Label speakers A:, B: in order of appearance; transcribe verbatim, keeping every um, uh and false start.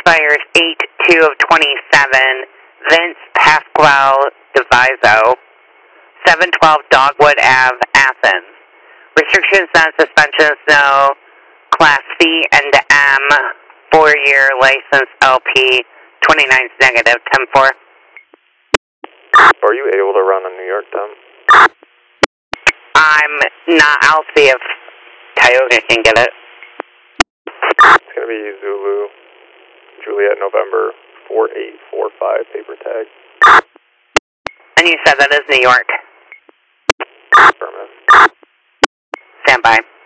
A: expires eight two of twenty-seven. Vince Pasquale Deviso, seven twelve Dogwood Ave, Athens. Restrictions on suspension no. Class C and M, four-year license L P, twenty-nine is negative, ten four.
B: Are you able to run a New York time?
A: I'm not. I'll see if Tioga can get it.
B: It's going to be Zulu, Juliet, November, four eight four five, paper tag.
A: And you said that is New York?
B: Affirmative.
A: Stand by.